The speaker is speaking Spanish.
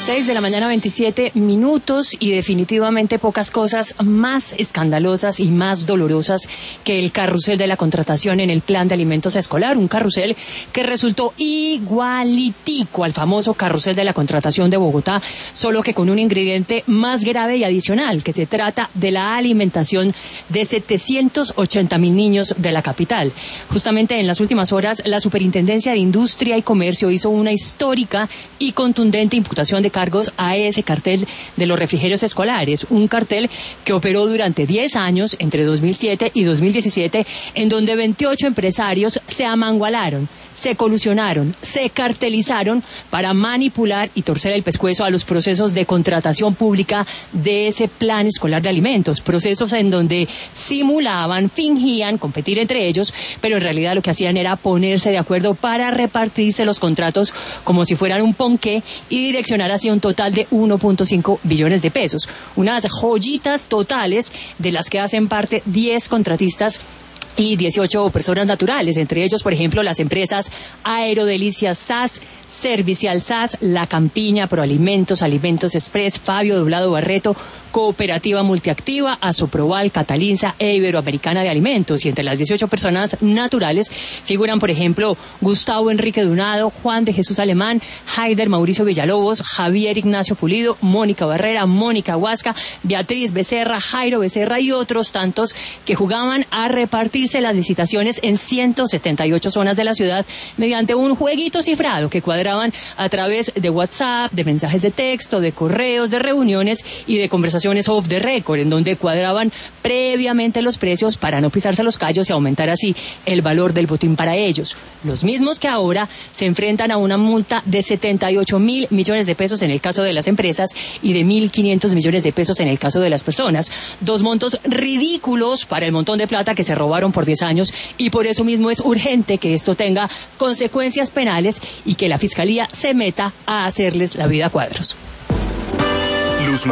6 de la mañana, 27 minutos, y definitivamente pocas cosas más escandalosas y más dolorosas que el carrusel de la contratación en el plan de alimentos escolar. Un carrusel que resultó igualitico al famoso carrusel de la contratación de Bogotá, solo que con un ingrediente más grave y adicional, que se trata de la alimentación de 780.000 niños de la capital. Justamente en las últimas horas, la Superintendencia de Industria y Comercio hizo una histórica y contundente imputación de cargos a ese cartel de los refrigerios escolares, un cartel que operó durante 10 años, entre 2007 y 2017, en donde 28 empresarios se amangualaron, se colusionaron, se cartelizaron para manipular y torcer el pescuezo a los procesos de contratación pública de ese plan escolar de alimentos, procesos en donde simulaban, fingían competir entre ellos, pero en realidad lo que hacían era ponerse de acuerdo para repartirse los contratos como si fueran un ponqué y direccionar así un total de 1.5 billones de pesos. Unas joyitas totales de las que hacen parte 10 contratistas y 18 personas naturales, entre ellos, por ejemplo, las empresas Aerodelicias SAS, Servicial SAS, La Campiña, Proalimentos, Alimentos Express, Fabio Doblado Barreto, Cooperativa Multiactiva, Asoproval, Catalinza e Iberoamericana de Alimentos. Y entre las 18 personas naturales figuran, por ejemplo, Gustavo Enrique Dunado, Juan de Jesús Alemán, Haider Mauricio Villalobos, Javier Ignacio Pulido, Mónica Barrera, Mónica Huasca, Beatriz Becerra, Jairo Becerra y otros tantos que jugaban a repartirse las licitaciones en 178 zonas de la ciudad mediante un jueguito cifrado que cuadraban a través de WhatsApp, de mensajes de texto, de correos, de reuniones y de conversaciones off the record, en donde cuadraban previamente los precios para no pisarse los callos y aumentar así el valor del botín para ellos. Los mismos que ahora se enfrentan a una multa de 78.000 millones de pesos en el caso de las empresas y de 1.500 millones de pesos en el caso de las personas. Dos montos ridículos para el montón de plata que se robaron por 10 años, y por eso mismo es urgente que esto tenga consecuencias penales y que la Fiscalía se meta a hacerles la vida a cuadros.